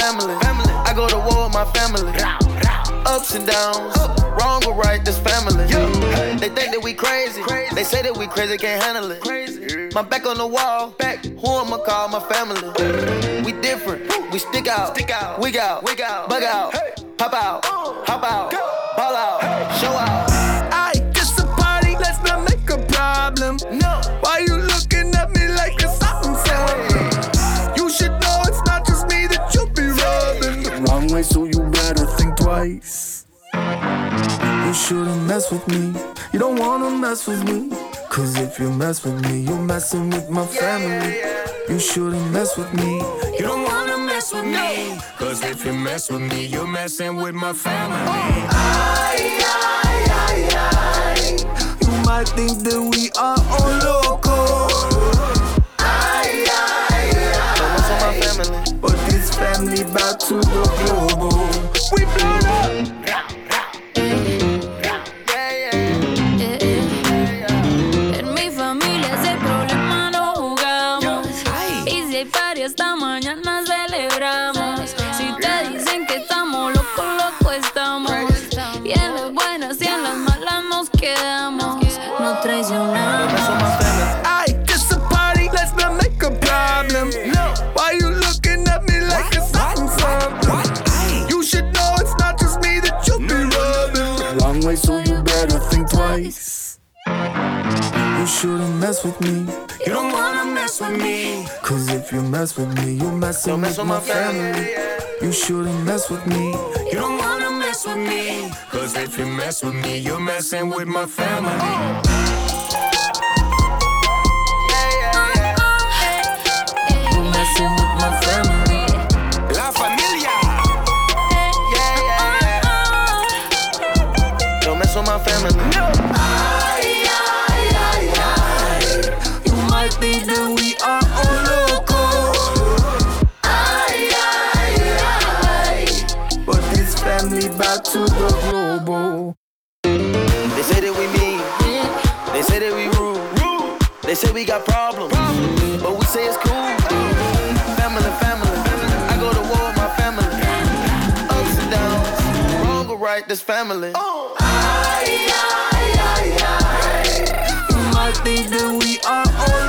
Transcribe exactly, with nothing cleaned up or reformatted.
family. I go to war with my family. Ups and downs, wrong or right, this family. They think that we crazy. They say that we crazy, can't handle it. My back on the wall, back. Who I'ma call my family? We different, we stick out, wig out, bug out, pop out, hop out, ball out, show out. Aye, it's a party, let's not make a problem. No, why you looking at me like it's something something? You should know it's not just me that you be rubbing the wrong way, so you better think twice. You shouldn't mess with me. You don't wanna mess with me. Cause if you mess with me, you're messing with my family. You shouldn't mess with me. You don't wanna mess with me. Cause if you mess with me, you're messing with my family. Aye, aye, aye, aye. You might think that we are all loco. Aye, aye, aye. Family. But this family back to the global. We blown up. Esta mañana celebramos. Si te dicen que estamos locos, locos estamos. Y en las buenas y en las malas nos quedamos. No traicionamos. Aye, it's a party, let's not make a problem. No, why you looking at me like it's something something? You should know it's not just me that you be rubbing. Long way, so you better think twice. You shouldn't mess with me. You don't wanna mess with me. Cause if you mess with me, you're messing with my family. You shouldn't mess with me. You don't wanna mess with me. Cause if you mess with me, you're messing with my family. You're messing with my family. La familia. Yeah, yeah, yeah. Don't mess with my family. No. I think that we are all loco. Aye, aye, aye. But this family back to the global. They say that we mean. They say that we rude. They say we got problems, but we say it's cool. Family, family. I go to war with my family. Ups and downs, wrong or right, this family. Aye, aye, aye, aye. You might think that we are all